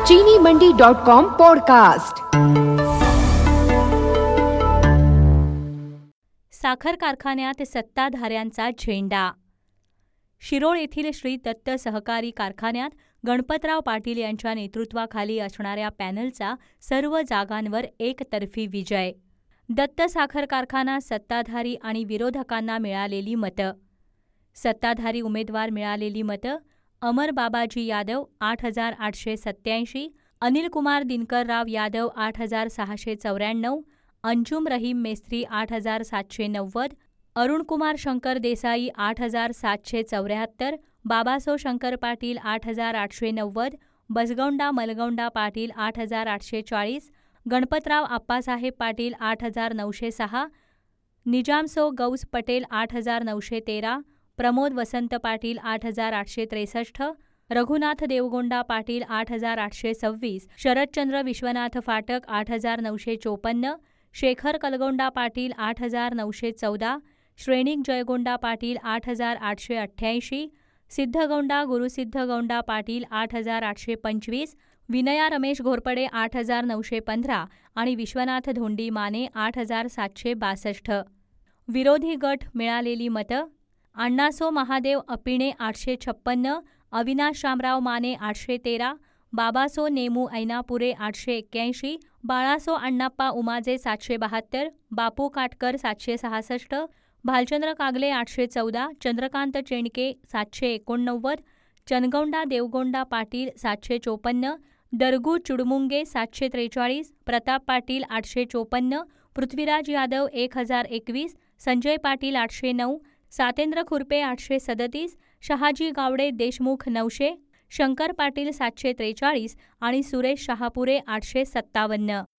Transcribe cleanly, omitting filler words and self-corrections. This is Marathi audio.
चीनीमंडी.com पॉडकास्ट। साखर कारखान्यात सत्ताधाऱ्यांचा झेंडा। शिरोळ येथील श्री दत्त सहकारी कारखान्यात गणपतराव पाटील यांच्या नेतृत्वाखाली असणाऱ्या पॅनलचा सर्व जागांवर एकतर्फी विजय। दत्त साखर कारखाना सत्ताधारी आणि विरोधकांना मिळालेली मतं। सत्ताधारी उमेदवार मिळालेली मतं: अमर बाबाजी यादव 8,887, अनिलकुमार दिनकरराव यादव 8,694, अंजुम रहीम मेस्त्री 8,790, अरुणकुमार शंकर देसाई 8,774, बाबासो शंकर पाटील 8,890, बसगौंडा मलगौंडा पाटील 8,840, गणपतराव आप्पासाहेब पाटील 8,906, निजामसो गौस पटेल 8,913, प्रमोद वसंत पाटील 8,863, रघुनाथ देवगोंडा पाटील 8,826, शरदचंद्र विश्वनाथ फाटक 8,954, शेखर कलगोंडा पाटील 8,914, श्रेणिक जयगोंडा पाटील 8,888, सिद्धगौंडा गुरुसिद्धगौंडा पाटील 8,825, विनया रमेश घोरपडे 8,915 आणि विश्वनाथ धोंडी माने 8,762। विरोधी गट मिळालेली मतं: अण्णासो महादेव अपिणे 856, अविनाश शामराव माने 813, बाबासो नेमू ऐनापुरे 881, बाळासो अण्णाप्पा उमाजे 772, बापू काटकर 766, भालचंद्र कागले 814, चंद्रकांत चेंडके 789, चनगौंडा देवगोंडा पाटील 754, दरगू चुडमुंगे 743, प्रताप पाटील 854, पृथ्वीराज यादव 1,021, संजय पाटील 809, सातेंद्र खुरपे 837, शहाजी गावडे देशमुख 900, शंकर पाटील 743 आणि सुरेश शहापुरे 857।